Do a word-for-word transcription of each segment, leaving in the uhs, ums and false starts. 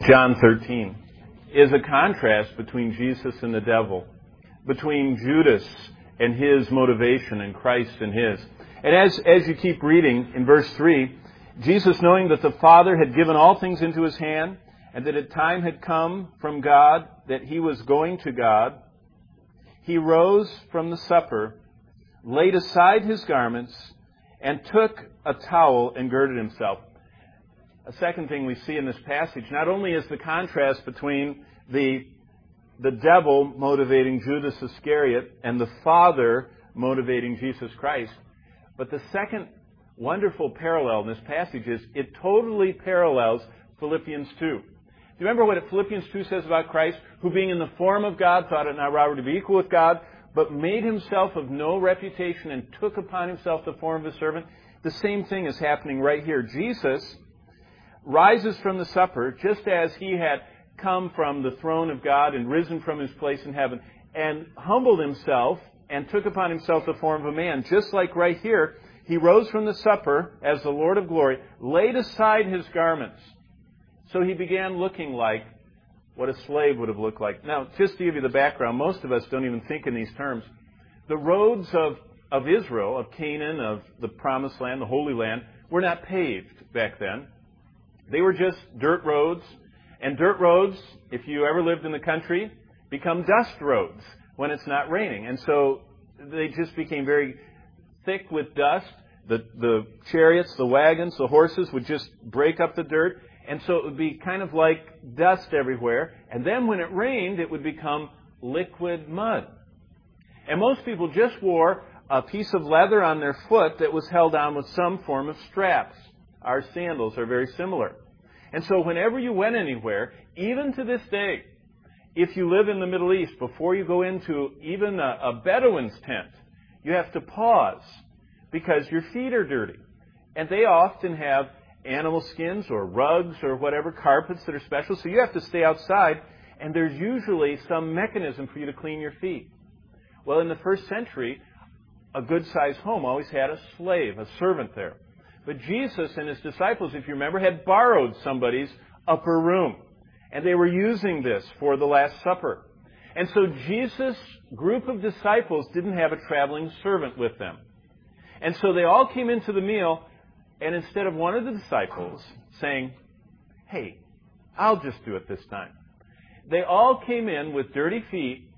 John thirteen is a contrast between Jesus and the devil, between Judas and his motivation and Christ and his. And as, as you keep reading in verse three, Jesus, knowing that the Father had given all things into his hand, and that a time had come from God that he was going to God, he rose from the supper, laid aside his garments, and took a towel and girded himself. A second thing we see in this passage, not only is the contrast between the, the devil motivating Judas Iscariot and the Father motivating Jesus Christ, but the second wonderful parallel in this passage is it totally parallels Philippians two. Do you remember what Philippians two says about Christ? Who being in the form of God, thought it not robbery to be equal with God, but made himself of no reputation and took upon himself the form of a servant. The same thing is happening right here. Jesus rises from the supper just as he had come from the throne of God and risen from his place in heaven and humbled himself and took upon himself the form of a man. Just like right here, he rose from the supper as the Lord of glory, laid aside his garments. So he began looking like what a slave would have looked like. Now, just to give you the background, most of us don't even think in these terms. The roads of, of Israel, of Canaan, of the Promised Land, the Holy Land, were not paved back then. They were just dirt roads. And dirt roads, if you ever lived in the country, become dust roads when it's not raining. And so they just became very thick with dust. The, the chariots, the wagons, the horses would just break up the dirt. And so it would be kind of like dust everywhere. And then when it rained, it would become liquid mud. And most people just wore a piece of leather on their foot that was held on with some form of straps. Our sandals are very similar. And so whenever you went anywhere, even to this day, if you live in the Middle East, before you go into even a, a Bedouin's tent, you have to pause because your feet are dirty. And they often have animal skins or rugs or whatever, carpets that are special. So you have to stay outside, and there's usually some mechanism for you to clean your feet. Well, in the first century, a good-sized home always had a slave, a servant there. But Jesus and his disciples, if you remember, had borrowed somebody's upper room. And they were using this for the Last Supper. And so Jesus' group of disciples didn't have a traveling servant with them. And so they all came into the meal, and instead of one of the disciples saying, "Hey, I'll just do it this time," they all came in with dirty feet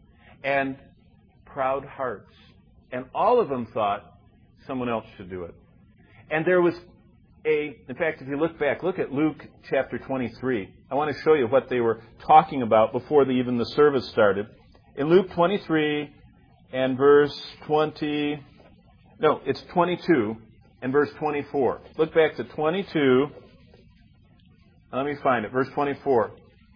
and proud hearts. And all of them thought someone else should do it. And there was a, in fact, if you look back, look at Luke chapter twenty-three. I want to show you what they were talking about before the, even the service started. In Luke twenty-three and verse twenty, no, it's twenty-two and verse twenty-four. Look back to twenty-two. Let me find it. Verse twenty-four.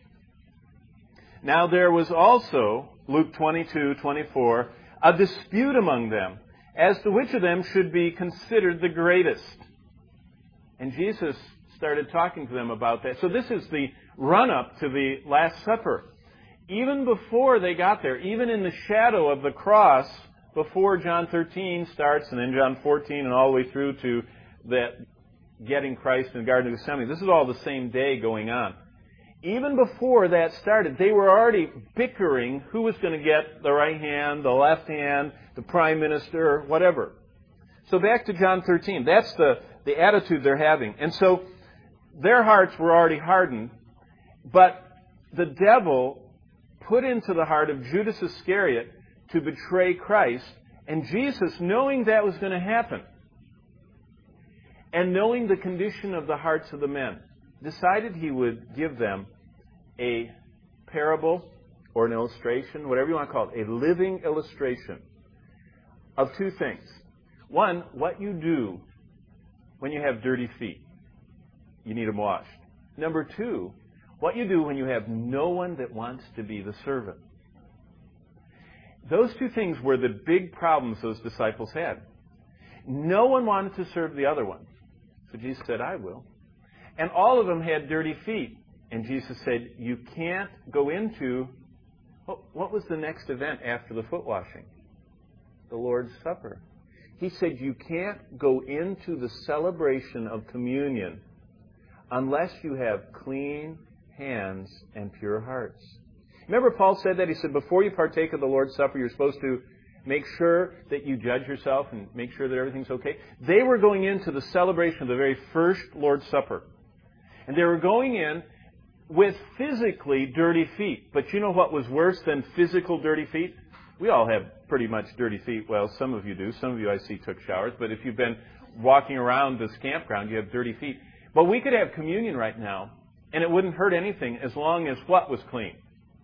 Now there was also, Luke twenty-two, twenty-four, a dispute among them as to which of them should be considered the greatest. And Jesus started talking to them about that. So this is the run-up to the Last Supper. Even before they got there, even in the shadow of the cross, before John thirteen starts, and then John fourteen, and all the way through to that getting Christ in the Garden of Gethsemane, this is all the same day going on. Even before that started, they were already bickering who was going to get the right hand, the left hand, the prime minister, whatever. So back to John thirteen. That's the, the attitude they're having. And so their hearts were already hardened, but the devil put into the heart of Judas Iscariot to betray Christ, and Jesus, knowing that was going to happen, and knowing the condition of the hearts of the men, decided he would give them a parable or an illustration, whatever you want to call it, a living illustration of two things. One, what you do when you have dirty feet. You need them washed. Number two, what you do when you have no one that wants to be the servant. Those two things were the big problems those disciples had. No one wanted to serve the other one. So Jesus said, "I will." And all of them had dirty feet. And Jesus said, you can't go into... What was the next event after the foot washing? The Lord's Supper. He said, you can't go into the celebration of communion unless you have clean hands hands and pure hearts. Remember Paul said that? He said, before you partake of the Lord's Supper, you're supposed to make sure that you judge yourself and make sure that everything's okay. They were going into the celebration of the very first Lord's Supper. And they were going in with physically dirty feet. But you know what was worse than physical dirty feet? We all have pretty much dirty feet. Well, some of you do. Some of you I see took showers. But if you've been walking around this campground, you have dirty feet. But we could have communion right now, and it wouldn't hurt anything as long as what was clean?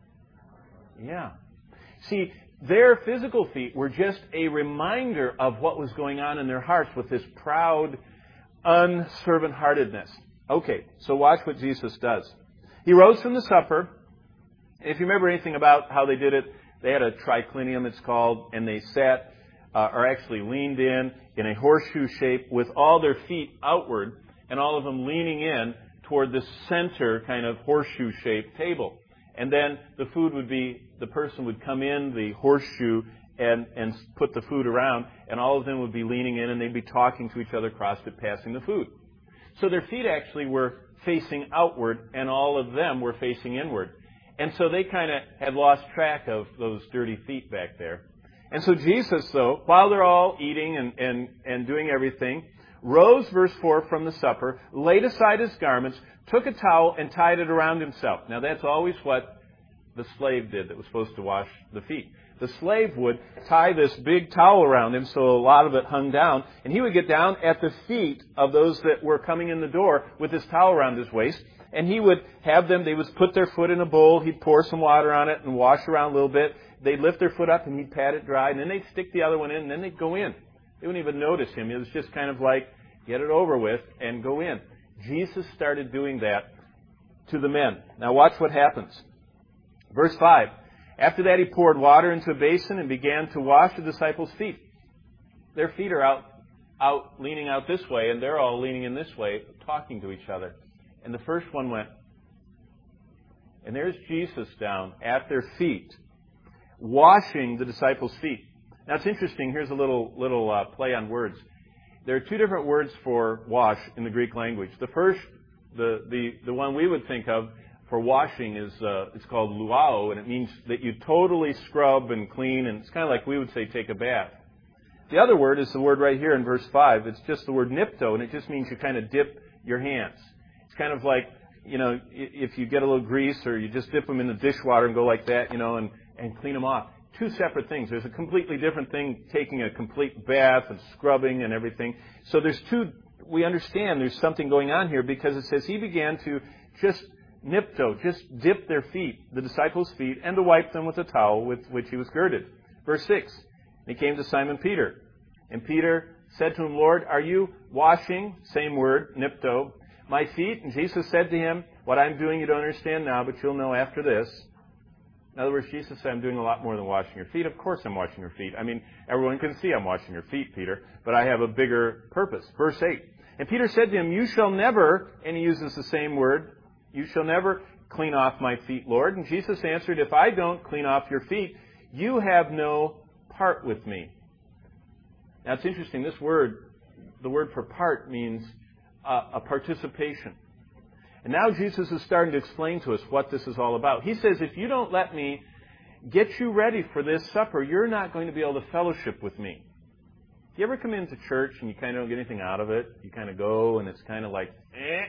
Yeah. See, their physical feet were just a reminder of what was going on in their hearts with this proud, unservant-heartedness. Okay, so watch what Jesus does. He rose from the supper. If you remember anything about how they did it, they had a triclinium, it's called, and they sat, uh, or actually leaned in, in a horseshoe shape with all their feet outward, and all of them leaning in toward the center kind of horseshoe-shaped table. And then the food would be, the person would come in the horseshoe and, and put the food around, and all of them would be leaning in, and they'd be talking to each other across it, passing the food. So their feet actually were facing outward, and all of them were facing inward. And so they kind of had lost track of those dirty feet back there. And so Jesus, though, while they're all eating and, and, and doing everything, rose, verse four, from the supper, laid aside his garments, took a towel, and tied it around himself. Now, that's always what the slave did that was supposed to wash the feet. The slave would tie this big towel around him so a lot of it hung down, and he would get down at the feet of those that were coming in the door with this towel around his waist, and he would have them, they would put their foot in a bowl, he'd pour some water on it and wash around a little bit. They'd lift their foot up and he'd pat it dry, and then they'd stick the other one in, and then they'd go in. They wouldn't even notice him. It was just kind of like, get it over with and go in. Jesus started doing that to the men. Now watch what happens. Verse five. After that he poured water into a basin and began to wash the disciples' feet. Their feet are out, out, leaning out this way, and they're all leaning in this way, talking to each other. And the first one went. And there's Jesus down at their feet, washing the disciples' feet. Now it's interesting. Here's a little little uh, play on words. There are two different words for wash in the Greek language. The first, the the, the one we would think of for washing is uh, it's called luao, and it means that you totally scrub and clean, and it's kind of like we would say take a bath. The other word is the word right here in verse five. It's just the word nipto, and it just means you kind of dip your hands. It's kind of like, you know, if you get a little grease or you just dip them in the dishwater and go like that, you know, and, and clean them off. Two separate things. There's a completely different thing, taking a complete bath and scrubbing and everything. So there's two, we understand there's something going on here because it says he began to just nipto, just dip their feet, the disciples' feet, and to wipe them with a towel with which he was girded. Verse six, he came to Simon Peter. And Peter said to him, Lord, are you washing, same word, nipto, my feet? And Jesus said to him, what I'm doing you don't understand now, but you'll know after this. In other words, Jesus said, I'm doing a lot more than washing your feet. Of course I'm washing your feet. I mean, everyone can see I'm washing your feet, Peter, but I have a bigger purpose. Verse eight, and Peter said to him, you shall never, and he uses the same word, you shall never clean off my feet, Lord. And Jesus answered, if I don't clean off your feet, you have no part with me. Now it's interesting, this word, the word for part means uh, a participation. And now Jesus is starting to explain to us what this is all about. He says, if you don't let me get you ready for this supper, you're not going to be able to fellowship with me. Do you ever come into church and you kind of don't get anything out of it? You kind of go and it's kind of like, eh.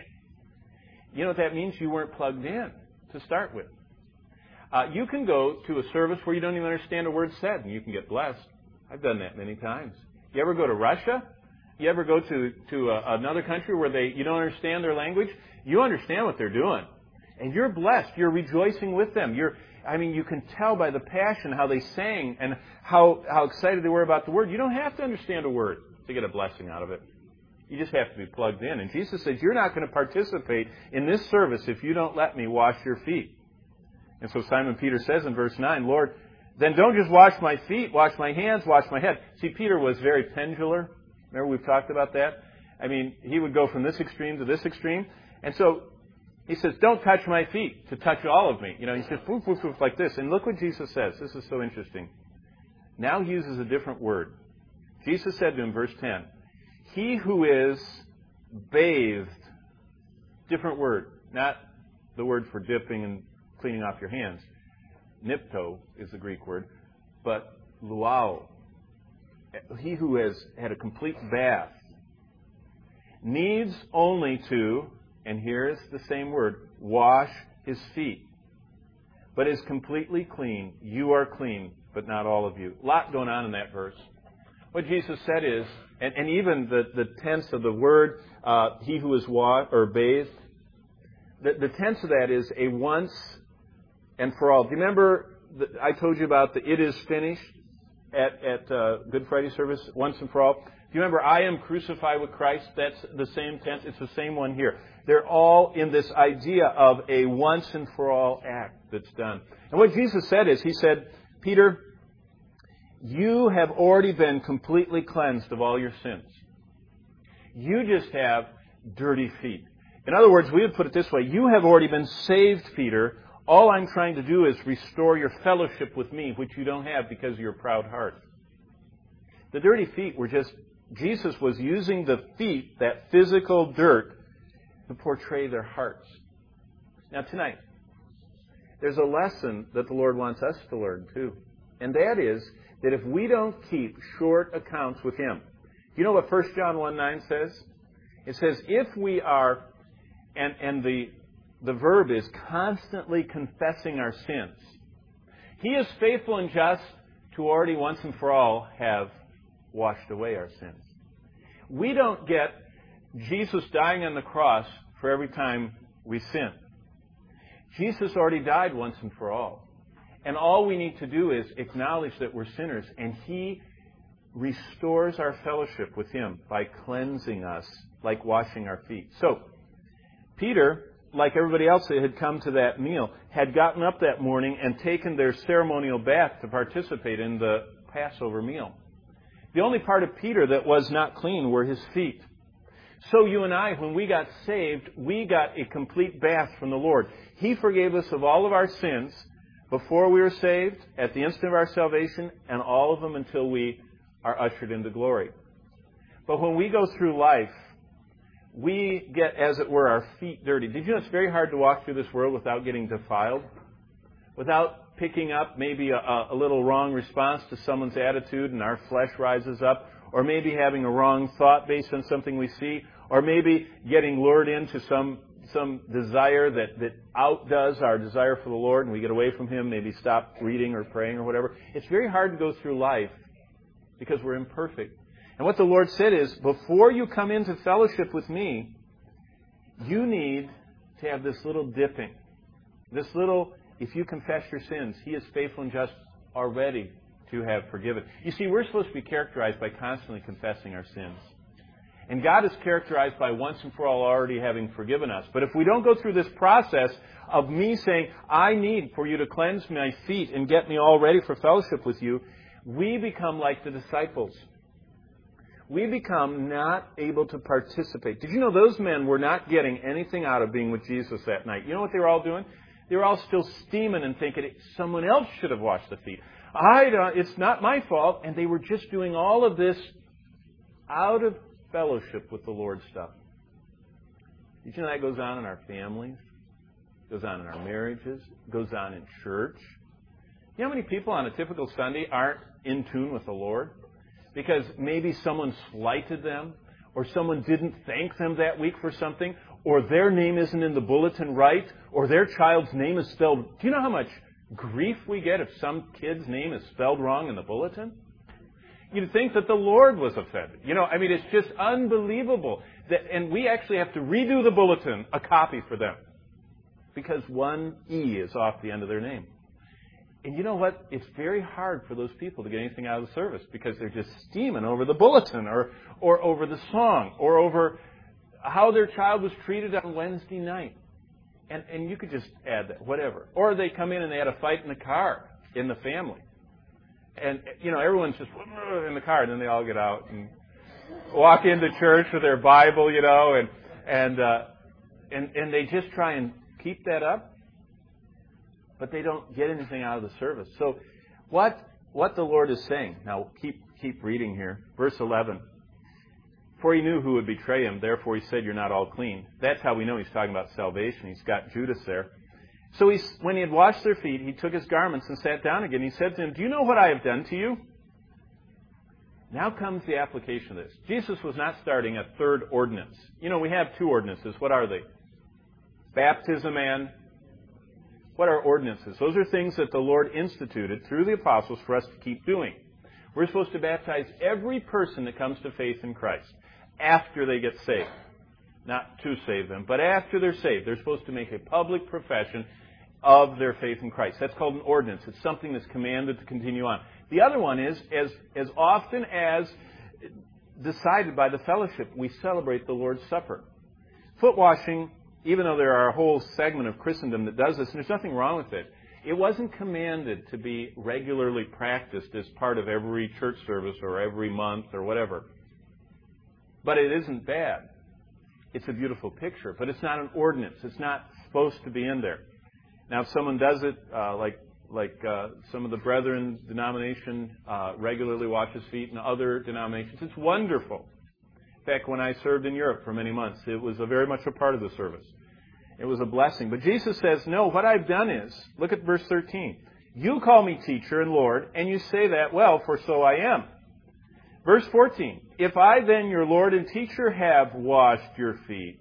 You know what that means? You weren't plugged in to start with. Uh, you can go to a service where you don't even understand a word said, and you can get blessed. I've done that many times. You ever go to Russia? You ever go to, to a, another country where they you don't understand their language? You understand what they're doing. And you're blessed. You're rejoicing with them. You're, I mean, you can tell by the passion how they sang and how, how excited they were about the word. You don't have to understand a word to get a blessing out of it. You just have to be plugged in. And Jesus says, you're not going to participate in this service if you don't let me wash your feet. And so Simon Peter says in verse nine, Lord, then don't just wash my feet, wash my hands, wash my head. See, Peter was very pendular. Remember we've talked about that? I mean, he would go from this extreme to this extreme. And so he says, don't touch my feet, to touch all of me. You know, he says, poof, poof, poof, like this. And look what Jesus says. This is so interesting. Now he uses a different word. Jesus said to him, verse ten, he who is bathed, different word, not the word for dipping and cleaning off your hands. Nipto is the Greek word. But luao, he who has had a complete bath, needs only to, and here's the same word, wash his feet, but is completely clean. You are clean, but not all of you. A lot going on in that verse. What Jesus said is, and, and even the, the tense of the word, uh, he who is washed or bathed, the, the tense of that is a once and for all. Do you remember that I told you about the it is finished at, at uh, Good Friday service, once and for all? Do you remember I am crucified with Christ? That's the same tense. It's the same one here. They're all in this idea of a once and for all act that's done. And what Jesus said is, He said, Peter, you have already been completely cleansed of all your sins. You just have dirty feet. In other words, we would put it this way. You have already been saved, Peter. All I'm trying to do is restore your fellowship with me, which you don't have because of your proud heart. The dirty feet were just, Jesus was using the feet, that physical dirt, to portray their hearts. Now tonight, there's a lesson that the Lord wants us to learn too. And that is that if we don't keep short accounts with Him, you know what First John one nine says? It says, if we are, and, and the, the verb is constantly confessing our sins, He is faithful and just to already once and for all have washed away our sins. We don't get Jesus dying on the cross for every time we sin. Jesus already died once and for all. And all we need to do is acknowledge that we're sinners, and He restores our fellowship with Him by cleansing us, like washing our feet. So, Peter, like everybody else that had come to that meal, had gotten up that morning and taken their ceremonial bath to participate in the Passover meal. The only part of Peter that was not clean were his feet. So you and I, when we got saved, we got a complete bath from the Lord. He forgave us of all of our sins before we were saved, at the instant of our salvation, and all of them until we are ushered into glory. But when we go through life, we get, as it were, our feet dirty. Did you know it's very hard to walk through this world without getting defiled? Without picking up maybe a, a little wrong response to someone's attitude and our flesh rises up, or maybe having a wrong thought based on something we see, or maybe getting lured into some some desire that, that outdoes our desire for the Lord and we get away from Him, maybe stop reading or praying or whatever. It's very hard to go through life because we're imperfect. And what the Lord said is, before you come into fellowship with me, you need to have this little dipping. This little, if you confess your sins, He is faithful and just already to have forgiven. You see, we're supposed to be characterized by constantly confessing our sins. And God is characterized by once and for all already having forgiven us. But if we don't go through this process of me saying, I need for you to cleanse my feet and get me all ready for fellowship with you, we become like the disciples. We become not able to participate. Did you know those men were not getting anything out of being with Jesus that night? You know what they were all doing? They were all still steaming and thinking, someone else should have washed the feet. I don't, it's not my fault. And they were just doing all of this out of fellowship with the Lord stuff. Did you know that goes on in our families? Goes on in our marriages? Goes on in church? You know how many people on a typical Sunday aren't in tune with the Lord? Because maybe someone slighted them, or someone didn't thank them that week for something, or their name isn't in the bulletin right, or their child's name is spelled. Do you know how much grief we get if some kid's name is spelled wrong in the bulletin? You'd think that the Lord was offended. You know, I mean, it's just unbelievable. That, and we actually have to redo the bulletin, a copy for them, because one E is off the end of their name. And you know what? It's very hard for those people to get anything out of the service because they're just steaming over the bulletin or, or over the song or over how their child was treated on Wednesday night. And, and you could just add that, whatever. Or they come in and they had a fight in the car in the family. And, you know, everyone's just in the car, and then they all get out and walk into church with their Bible, you know, and and uh, and and they just try and keep that up, but they don't get anything out of the service. So, what what the Lord is saying now? Keep keep reading here, verse eleven. For he knew who would betray him, therefore he said, you're not all clean. That's how we know he's talking about salvation. He's got Judas there. So he, when he had washed their feet, he took his garments and sat down again. He said to them, do you know what I have done to you? Now comes the application of this. Jesus was not starting a third ordinance. You know, we have two ordinances. What are they? Baptism and what are ordinances? Those are things that the Lord instituted through the apostles for us to keep doing. We're supposed to baptize every person that comes to faith in Christ after they get saved. Not to save them, but after they're saved. They're supposed to make a public profession of their faith in Christ. That's called an ordinance. It's something that's commanded to continue on. The other one is, as, as often as decided by the fellowship, we celebrate the Lord's Supper. Foot washing, even though there are a whole segment of Christendom that does this, and there's nothing wrong with it, it wasn't commanded to be regularly practiced as part of every church service or every month or whatever. But it isn't bad. It's a beautiful picture, but it's not an ordinance. It's not supposed to be in there. Now, if someone does it, uh, like like uh, some of the Brethren denomination uh, regularly washes feet, and other denominations, it's wonderful. In fact, when I served in Europe for many months, it was a very much a part of the service. It was a blessing. But Jesus says, no, what I've done is, look at verse thirteen. You call me teacher and Lord, and you say that, well, for so I am. Verse fourteen. If I then, your Lord and teacher, have washed your feet,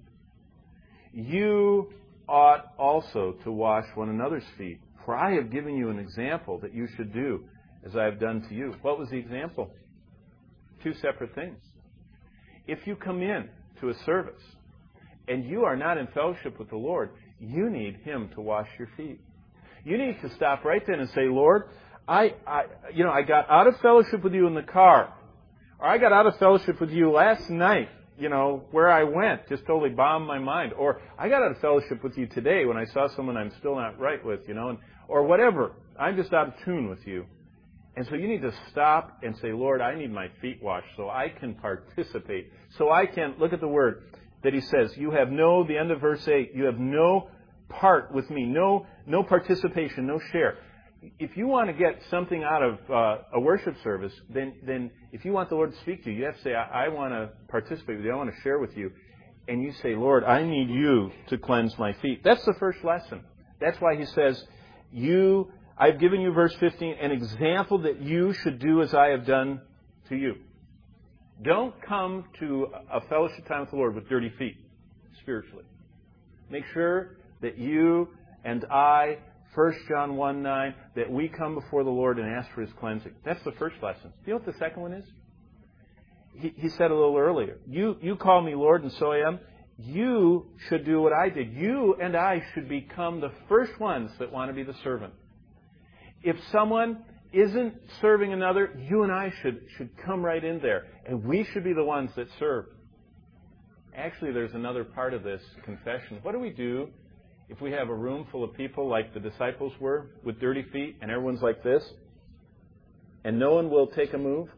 you ought also to wash one another's feet. For I have given you an example that you should do as I have done to you. What was the example? Two separate things. If you come in to a service and you are not in fellowship with the Lord, you need Him to wash your feet. You need to stop right then and say, Lord, I, I, you know, I got out of fellowship with you in the car, or I got out of fellowship with you last night, you know, where I went, just totally bombed my mind, or I got out of fellowship with you today when I saw someone I'm still not right with, you know, and, or whatever. I'm just out of tune with you. And so you need to stop and say, Lord, I need my feet washed so I can participate, so I can, look at the word that he says, you have no, the end of verse eight, you have no part with me, no, no participation, no share. If you want to get something out of uh, a worship service, then, then if you want the Lord to speak to you, you have to say, I, I want to participate with you, I want to share with you. And you say, Lord, I need you to cleanse my feet. That's the first lesson. That's why he says, you, I've given you, verse fifteen, an example that you should do as I have done to you. Don't come to a fellowship time with the Lord with dirty feet, spiritually. Make sure that you and I, First John one nine, that we come before the Lord and ask for His cleansing. That's the first lesson. Do you know what the second one is? He, he said a little earlier, you, you call me Lord and so I am. You should do what I did. You and I should become the first ones that want to be the servant. If someone isn't serving another, you and I should, should come right in there. And we should be the ones that serve. Actually, there's another part of this confession. What do we do if we have a room full of people like the disciples were with dirty feet and everyone's like this and no one will take a move?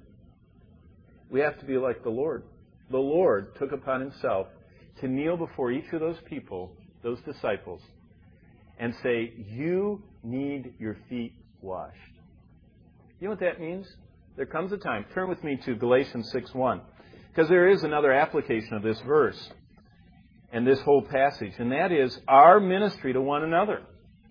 We have to be like the Lord. The Lord took upon Himself to kneel before each of those people, those disciples, and say, you need your feet washed. You know what that means? There comes a time. Turn with me to Galatians six one, because there is another application of this verse and this whole passage, and that is our ministry to one another.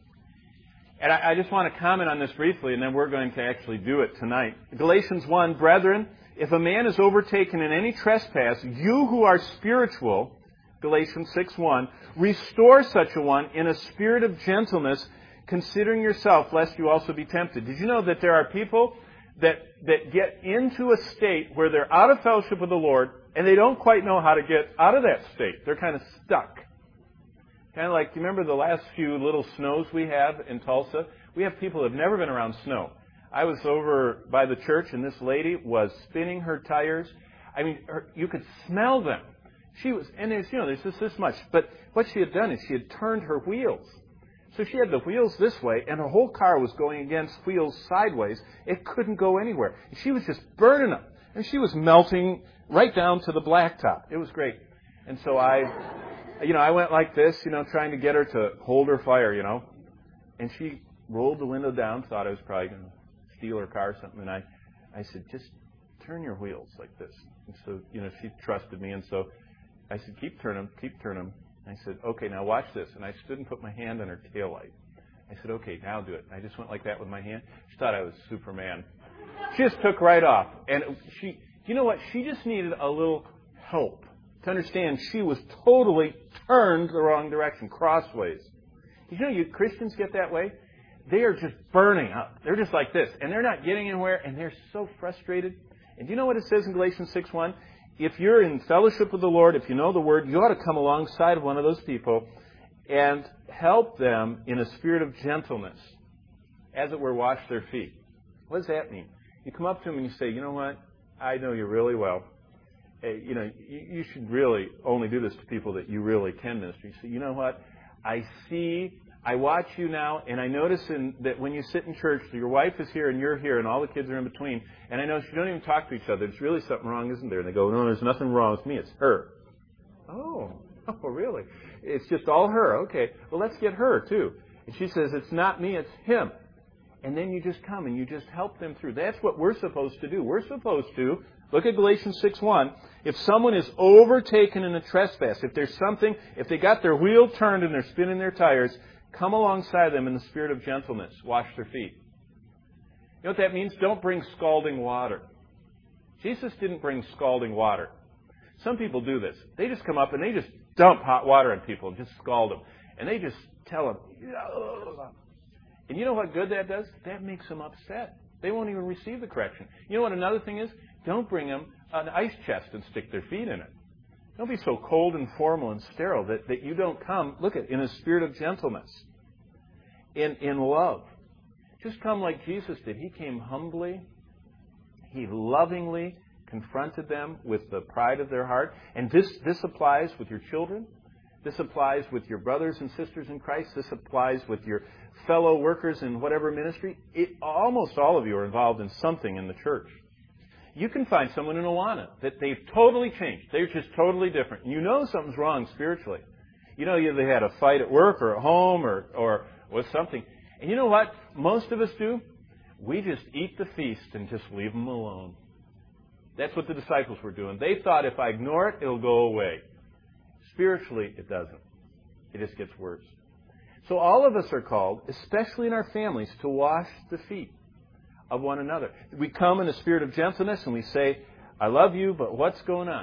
And I, I just want to comment on this briefly, and then we're going to actually do it tonight. Galatians one, brethren, if a man is overtaken in any trespass, you who are spiritual, Galatians six one, restore such a one in a spirit of gentleness, considering yourself, lest you also be tempted. Did you know that there are people that, that get into a state where they're out of fellowship with the Lord, and they don't quite know how to get out of that state? They're kind of stuck. Kind of like, you remember the last few little snows we have in Tulsa? We have people who have never been around snow. I was over by the church, and this lady was spinning her tires. I mean, her, you could smell them. She was, and there's, you know, there's just this much. But what she had done is she had turned her wheels. So she had the wheels this way, and her whole car was going against wheels sideways. It couldn't go anywhere. She was just burning them. And she was melting right down to the blacktop. It was great. And so I, you know, I went like this, you know, trying to get her to hold her fire, you know. And she rolled the window down, thought I was probably going to steal her car or something. And I, I said, just turn your wheels like this. And so, you know, she trusted me. And so I said, keep turning them, keep turning them. And I said, okay, now watch this. And I stood and put my hand on her tail light. I said, okay, now do it. And I just went like that with my hand. She thought I was Superman. She just took right off. And she, you know what? She just needed a little help to understand she was totally turned the wrong direction, crossways. You know, you Christians get that way? They are just burning up. They're just like this. And they're not getting anywhere, and they're so frustrated. And do you know what it says in Galatians six one? If you're in fellowship with the Lord, if you know the Word, you ought to come alongside of one of those people and help them in a spirit of gentleness. As it were, wash their feet. What does that mean? You come up to them and you say, you know what? I know you really well. Hey, you know, you, you should really only do this to people that you really can minister. You say, you know what? I see, I watch you now, and I notice in, that when you sit in church, your wife is here and you're here, and all the kids are in between, and I notice you don't even talk to each other. There's really something wrong, isn't there? And they go, no, there's nothing wrong with me. It's her. Oh, oh, really? It's just all her. Okay, well, let's get her, too. And she says, it's not me, it's him. And then you just come and you just help them through. That's what we're supposed to do. We're supposed to, look at Galatians six one, if someone is overtaken in a trespass, if there's something, if they got their wheel turned and they're spinning their tires, come alongside them in the spirit of gentleness. Wash their feet. You know what that means? Don't bring scalding water. Jesus didn't bring scalding water. Some people do this. They just come up and they just dump hot water on people and just scald them. And they just tell them, and you know what good that does? That makes them upset. They won't even receive the correction. You know what another thing is? Don't bring them an ice chest and stick their feet in it. Don't be so cold and formal and sterile that, that you don't come, look at, in a spirit of gentleness, in, in love. Just come like Jesus did. He came humbly. He lovingly confronted them with the pride of their heart. And this, this applies with your children. This applies with your brothers and sisters in Christ. This applies with your fellow workers in whatever ministry. It, almost all of you are involved in something in the church. You can find someone in Awana that they've totally changed. They're just totally different. You know something's wrong spiritually. You know they had a fight at work or at home or, or with something. And you know what most of us do? We just eat the feast and just leave them alone. That's what the disciples were doing. They thought if I ignore it, it'll go away. Spiritually, it doesn't. It just gets worse. So all of us are called, especially in our families, to wash the feet of one another. We come in a spirit of gentleness and we say, I love you, but what's going on?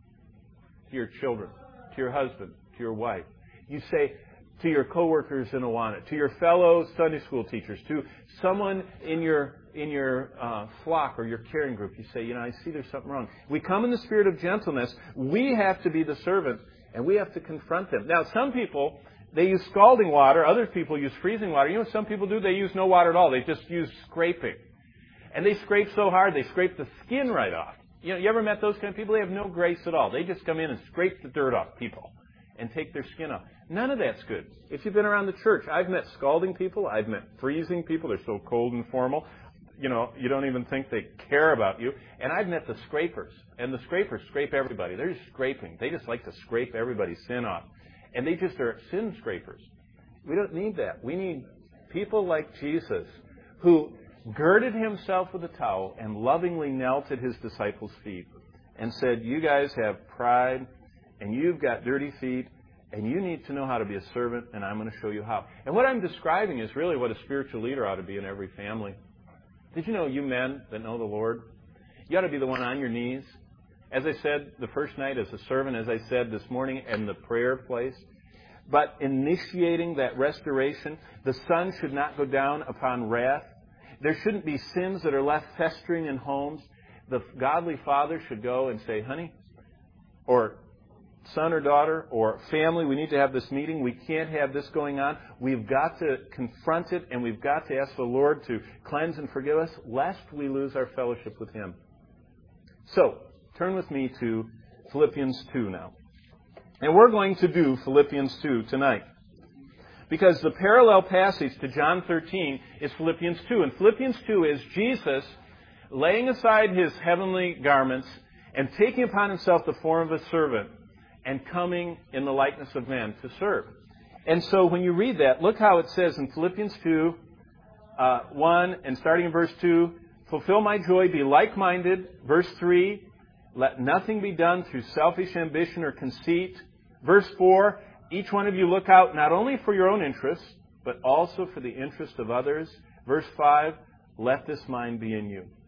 To your children, to your husband, to your wife. You say to your coworkers in Awana, to your fellow Sunday school teachers, to someone in your in your uh, flock or your caring group, you say, you know, I see there's something wrong. We come in the spirit of gentleness. We have to be the servant, and we have to confront them. Now, some people, they use scalding water. Other people use freezing water. You know what some people do? They use no water at all. They just use scraping. And they scrape so hard, they scrape the skin right off. You know, you ever met those kind of people? They have no grace at all. They just come in and scrape the dirt off people and take their skin off. None of that's good. If you've been around the church, I've met scalding people. I've met freezing people. They're so cold and formal. You know, you don't even think they care about you. And I've met the scrapers. And the scrapers scrape everybody. They're just scraping. They just like to scrape everybody's sin off. And they just are sin scrapers. We don't need that. We need people like Jesus who girded himself with a towel and lovingly knelt at his disciples' feet and said, you guys have pride and you've got dirty feet and you need to know how to be a servant, and I'm going to show you how. And what I'm describing is really what a spiritual leader ought to be in every family. Did you know, you men that know the Lord, you ought to be the one on your knees. As I said the first night as a servant, as I said this morning in the prayer place, but initiating that restoration, the sun should not go down upon wrath. There shouldn't be sins that are left festering in homes. The godly father should go and say, honey, or son or daughter, or family, we need to have this meeting. We can't have this going on. We've got to confront it, and we've got to ask the Lord to cleanse and forgive us, lest we lose our fellowship with Him. So, turn with me to Philippians two now. And we're going to do Philippians two tonight. Because the parallel passage to John thirteen is Philippians two. And Philippians two is Jesus laying aside His heavenly garments and taking upon Himself the form of a servant and coming in the likeness of men to serve. And so when you read that, look how it says in Philippians two, uh, one, and starting in verse two, Fulfill my joy, be like-minded. Verse three, let nothing be done through selfish ambition or conceit. Verse four, each one of you look out not only for your own interests, but also for the interest of others. Verse five, let this mind be in you.